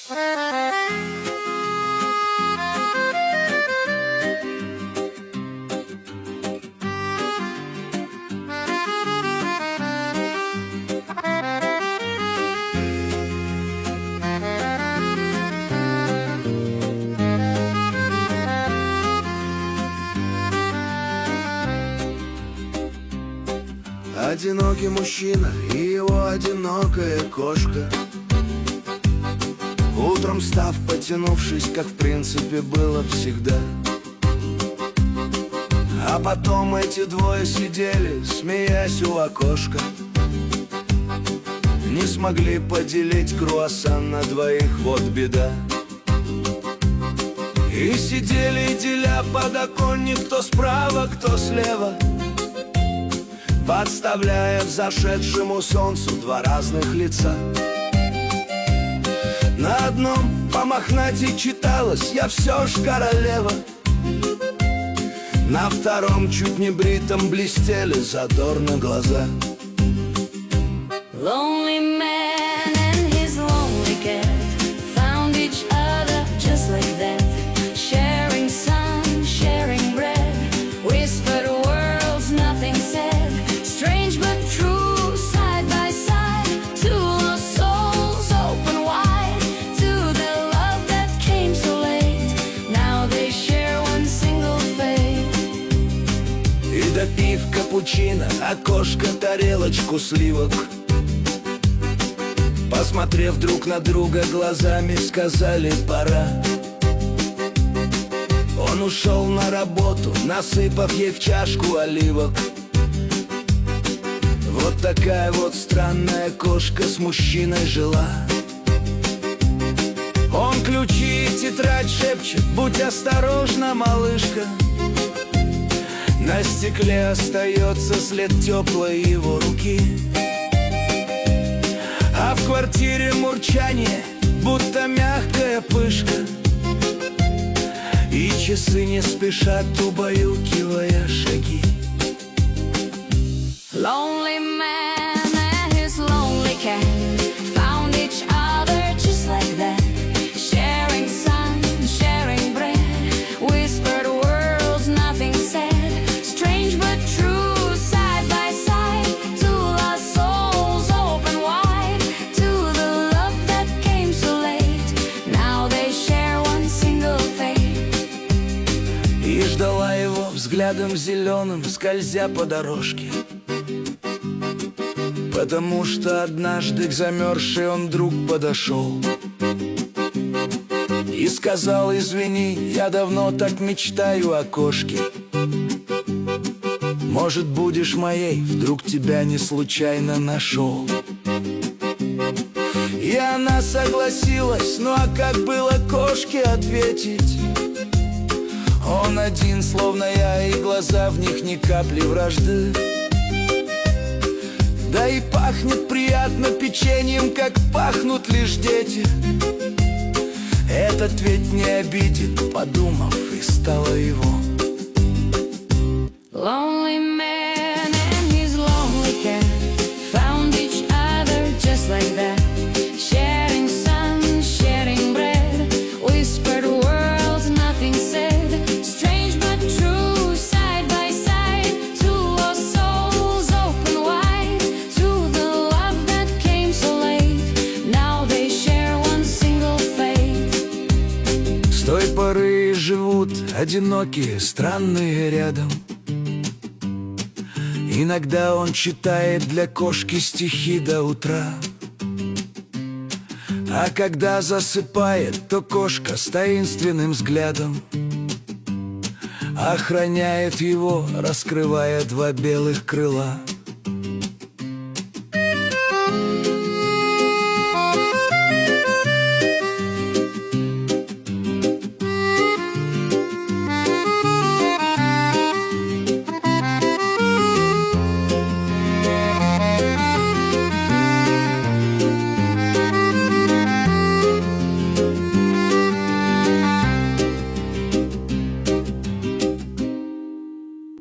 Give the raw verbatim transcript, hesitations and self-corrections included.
Одинокий мужчина и его одинокая кошка. Утром встав, потянувшись, как в принципе было всегда. А потом эти двое сидели, смеясь у окошка. Не смогли поделить круассан на двоих, вот беда. И сидели, деля подоконник, кто справа, кто слева, подставляя взошедшему солнцу два разных лица. На одном по мохнате читалось: «Я все ж королева». На втором чуть не бритом блестели задорно глаза. Lonely man and his lonely cat found each other just like that, sharing sun, sharing bread, whispered words, nothing said. Strange but true, side by side, two lost souls open wide to the love that came so late. Now they share one single fate. И допив капучино, окошко тарелочку сливок, посмотрев друг на друга глазами, сказали: «Пора». Он ушел на работу, насыпав ей в чашку оливок. Вот такая вот странная кошка с мужчиной жила. Он ключи и тетрадь шепчет: «Будь осторожна, малышка». На стекле остается след теплой его руки. А в квартире мурчание, будто мягкая пышка. И часы не спешат, убаюкивая шаги. Lonely man and his lonely cat found each other just like that, sharing sun, sharing bread, whispered words, nothing said. Strange but true, side by side, two lost souls open wide to the love that came so late. Now they share one single fate. И ждала его взглядом зеленым, скользя по дорожке. Потому что однажды к замерзшей он вдруг подошел и сказал: «Извини, я давно так мечтаю о кошке. Может, будешь моей, вдруг тебя не случайно нашел». И она согласилась, ну а как было кошке ответить? Он один, словно я, и глаза в них ни капли вражды. Да и пахнет приятно печеньем, как пахнут лишь дети. Этот ведь не обидит, подумав, и стало его. Lonely man and his lonely cat found each other just like that, sharing sun, sharing bread, whispered words, nothing said. Strange but true, side by side, two lost souls open wide to the love that came so late. Now they share one single fate. С той поры живут одинокие, странные рядом. Иногда он читает для кошки стихи до утра. А когда засыпает, то кошка с таинственным взглядом охраняет его, раскрывая два белых крыла.